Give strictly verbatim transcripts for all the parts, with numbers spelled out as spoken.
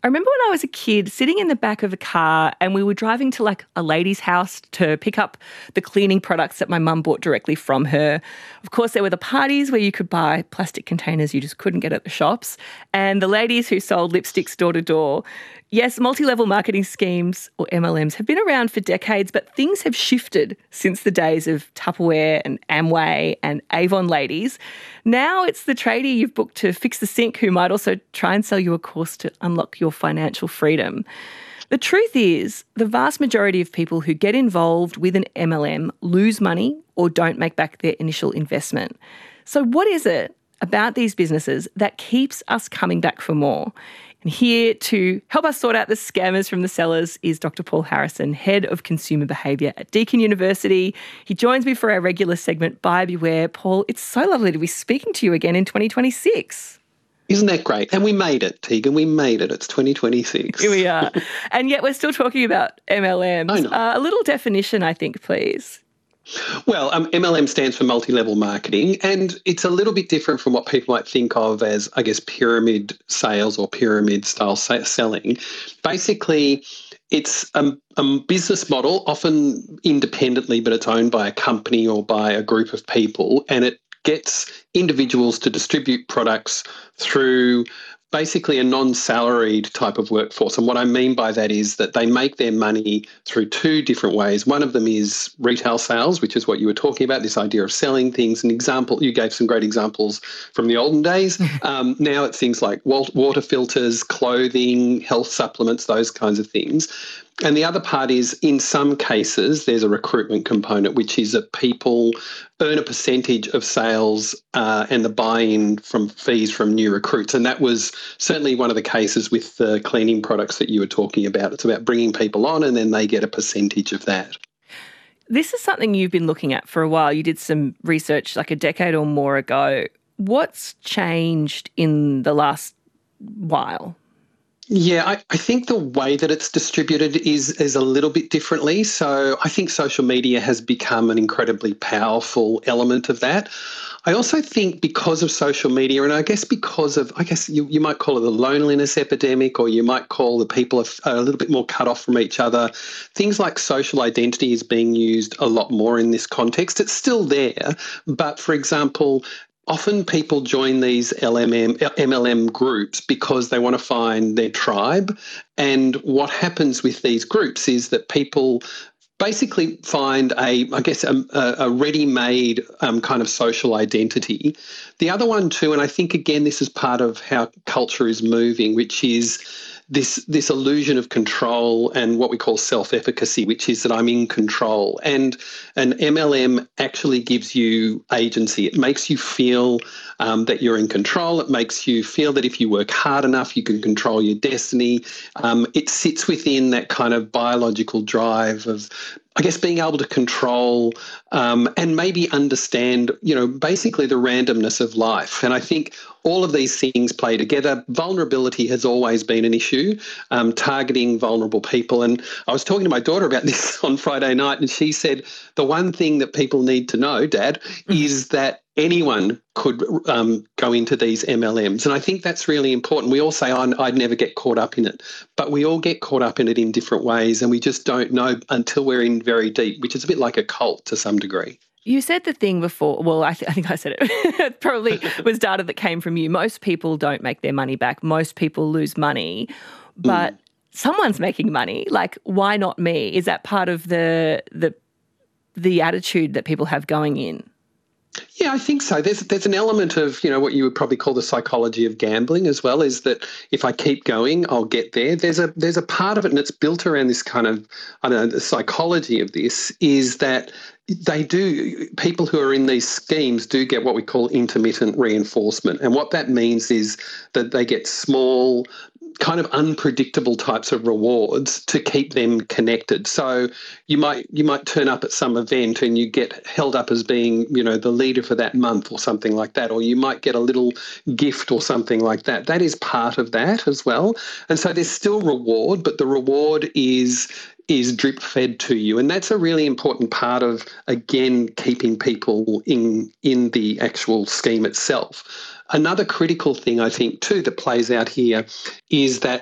I remember when I was a kid sitting in the back of a car and we were driving to like a lady's house to pick up the cleaning products that my mum bought directly from her. Of course, there were the parties where you could buy plastic containers you just couldn't get at the shops, and the ladies who sold lipsticks door to door. Yes, multi-level marketing schemes, or M L Ms, have been around for decades, but things have shifted since the days of Tupperware and Amway and Avon ladies. Now it's the tradie you've booked to fix the sink who might also try and sell you a course to unlock your financial freedom. The truth is, the vast majority of people who get involved with an M L M lose money or don't make back their initial investment. So what is it about these businesses that keeps us coming back for more? And here to help us sort out the scammers from the sellers is Doctor Paul Harrison, Head of Consumer Behaviour at Deakin University. He joins me for our regular segment, Buyer Beware. Paul, it's so lovely to be speaking to you again in twenty twenty-six. Isn't that great? And we made it, Tegan. We made it. It's twenty twenty-six. Here we are. And yet we're still talking about M L Ms. I know. Uh, a little definition, I think, please. Well, um, M L M stands for multi-level marketing, and it's a little bit different from what people might think of as, I guess, pyramid sales or pyramid-style sa- selling. Basically, it's a, a business model, often independently, but it's owned by a company or by a group of people, and it gets individuals to distribute products through basically a non-salaried type of workforce. And what I mean by that is that they make their money through two different ways. One of them is retail sales, which is what you were talking about, this idea of selling things. An example, you gave some great examples from the olden days. Um, now it's things like water filters, clothing, health supplements, those kinds of things. And the other part is, in some cases, there's a recruitment component, which is that people earn a percentage of sales uh, and the buy-in from fees from new recruits. And that was certainly one of the cases with the cleaning products that you were talking about. It's about bringing people on and then they get a percentage of that. This is something you've been looking at for a while. You did some research like a decade or more ago. What's changed in the last while? Yeah, I, I think the way that it's distributed is is a little bit differently. So I think social media has become an incredibly powerful element of that. I also think because of social media, and I guess because of, I guess you, you might call it the loneliness epidemic, or you might call the people are a little bit more cut off from each other, things like social identity is being used a lot more in this context. It's still there, but for example, often people join these L M M, M L M groups because they want to find their tribe. And what happens with these groups is that people basically find a, I guess, a, a ready-made um, kind of social identity. The other one too, and I think, again, this is part of how culture is moving, which is this this illusion of control and what we call self-efficacy, which is that I'm in control. And an M L M actually gives you agency. It makes you feel um, that you're in control. It makes you feel that if you work hard enough, you can control your destiny. Um, it sits within that kind of biological drive of, I guess, being able to control um, and maybe understand, you know, basically the randomness of life. And I think all of these things play together. Vulnerability has always been an issue, um, targeting vulnerable people. And I was talking to my daughter about this on Friday night, and she said, the one thing that people need to know, Dad, is that anyone could um, go into these M L Ms. And I think that's really important. We all say, oh, I'd never get caught up in it. But we all get caught up in it in different ways, and we just don't know until we're in very deep, which is a bit like a cult to some degree. You said the thing before, well, I, th- I think I said it. It probably was data that came from you. Most people don't make their money back. Most people lose money, but mm. someone's making money. Like, why not me? Is that part of the the the attitude that people have going in? Yeah, I think so. There's there's an element of, you know, what you would probably call the psychology of gambling as well, is that if I keep going, I'll get there. There's a there's a part of it, and it's built around this kind of, I don't know, the psychology of this is that they do, people who are in these schemes do get what we call intermittent reinforcement. And what that means is that they get small, kind of unpredictable types of rewards to keep them connected. So you might you might turn up at some event and you get held up as being, you know, the leader for that month or something like that, or you might get a little gift or something like that. That is part of that as well. And so there's still reward, but the reward is is drip fed to you. And that's a really important part of, again, keeping people in in the actual scheme itself. Another critical thing, I think, too, that plays out here is that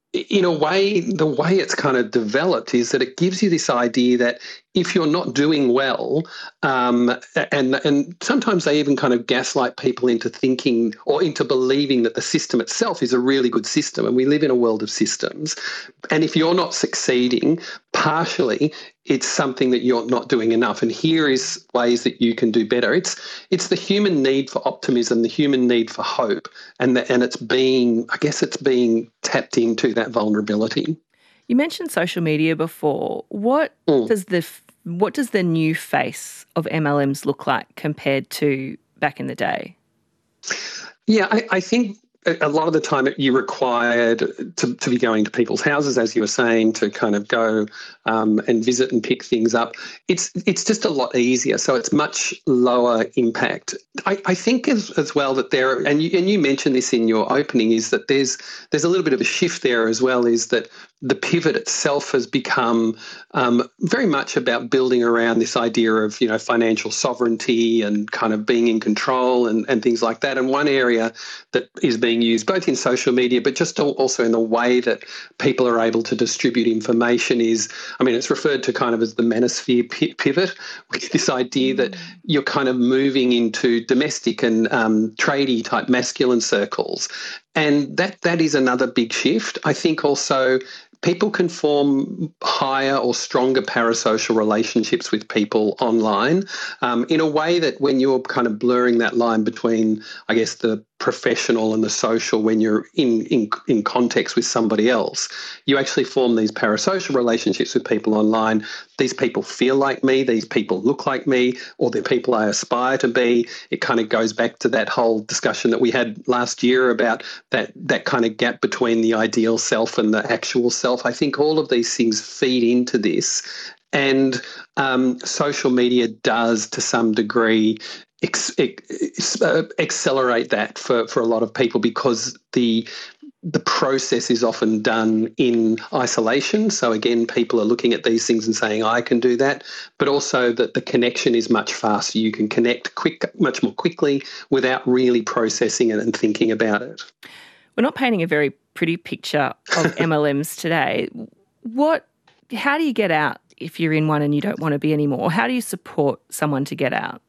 in a way, the way it's kind of developed is that it gives you this idea that if you're not doing well, um, and and sometimes they even kind of gaslight people into thinking or into believing that the system itself is a really good system, and we live in a world of systems. And if you're not succeeding, partially it's something that you're not doing enough. And here is ways that you can do better. It's it's the human need for optimism, the human need for hope, and the, and it's being, I guess, it's being tapped into that vulnerability. You mentioned social media before. What mm. does the what does the new face of M L Ms look like compared to back in the day? Yeah, I, I think a lot of the time you're required to, to be going to people's houses, as you were saying, to kind of go um, and visit and pick things up. It's it's just a lot easier, so it's much lower impact. I, I think as, as well that there, and you, and you mentioned this in your opening, is that there's there's a little bit of a shift there as well, is that the pivot itself has become um, very much about building around this idea of, you know, financial sovereignty and kind of being in control and, and things like that. And one area that is being used both in social media, but just also in the way that people are able to distribute information is, I mean, it's referred to kind of as the manosphere pivot, with this idea that you're kind of moving into domestic and um, tradie type masculine circles. And that that is another big shift. I think also people can form higher or stronger parasocial relationships with people online um, in a way that when you're kind of blurring that line between, I guess, the professional and the social, when you're in, in, in context with somebody else, you actually form these parasocial relationships with people online. These people feel like me, these people look like me, or they're people I aspire to be. It kind of goes back to that whole discussion that we had last year about that, that kind of gap between the ideal self and the actual self. I think all of these things feed into this. And um, social media does, to some degree, ex- ex- uh, accelerate that for, for a lot of people, because the the process is often done in isolation. So again, people are looking at these things and saying, I can do that, but also that the connection is much faster. You can connect quick, much more quickly without really processing it and thinking about it. We're not painting a very pretty picture of M L Ms today. What? How do you get out if you're in one and you don't want to be anymore? How do you support someone to get out?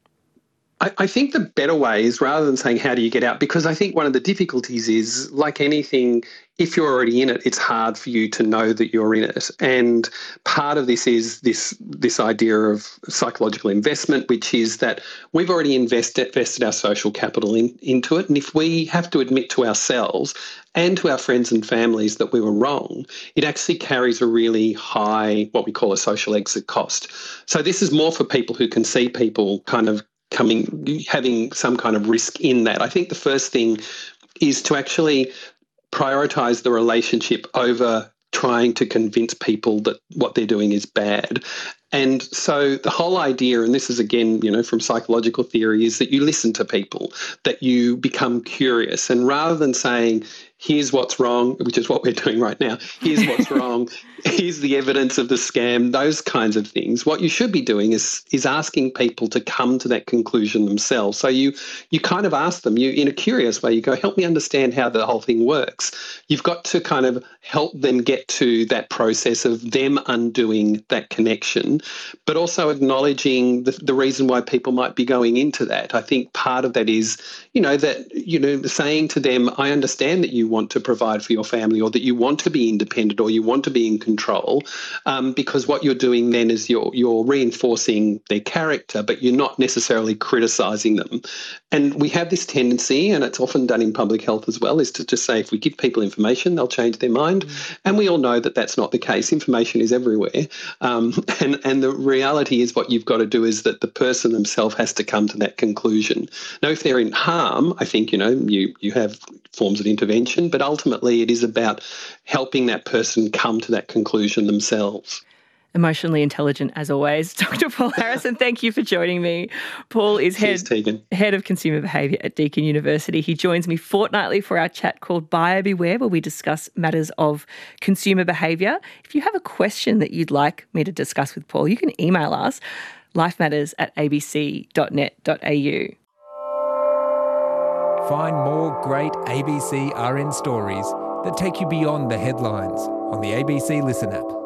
I, I think the better way is, rather than saying how do you get out, because I think one of the difficulties is, like anything, if you're already in it, it's hard for you to know that you're in it. And part of this is this this idea of psychological investment, which is that we've already invested, invested our social capital in, into it. And if we have to admit to ourselves and to our friends and families that we were wrong, it actually carries a really high, what we call a social exit cost. So this is more for people who can see people kind of coming, having some kind of risk in that. I think the first thing is to actually prioritise the relationship over trying to convince people that what they're doing is bad. And so the whole idea, and this is again, you know, from psychological theory, is that you listen to people, that you become curious. And rather than saying, here's what's wrong, which is what we're doing right now, here's what's wrong, here's the evidence of the scam, those kinds of things, what you should be doing is is asking people to come to that conclusion themselves. So you you kind of ask them, you in a curious way, you go, help me understand how the whole thing works. You've got to kind of help them get to that process of them undoing that connection, but also acknowledging the, the reason why people might be going into that. I think part of that is, you know, that, you know, saying to them, I understand that you want to provide for your family, or that you want to be independent, or you want to be in control, um, because what you're doing then is you're you're reinforcing their character, but you're not necessarily criticising them. And we have this tendency, and it's often done in public health as well, is to just say if we give people information, they'll change their mind. Mm. And we all know that that's not the case. Information is everywhere. Um, and, and the reality is what you've got to do is that the person themselves has to come to that conclusion. Now, if they're in harm, I think, you know, you, you have forms of intervention, but ultimately it is about helping that person come to that conclusion themselves. Emotionally intelligent as always. Doctor Paul Harrison, thank you for joining me. Paul is head, head of consumer behaviour at Deakin University. He joins me fortnightly for our chat called Buyer Beware, where we discuss matters of consumer behaviour. If you have a question that you'd like me to discuss with Paul, you can email us, lifematters at a b c dot net dot a u. Find more great A B C R N stories that take you beyond the headlines on the A B C Listen app.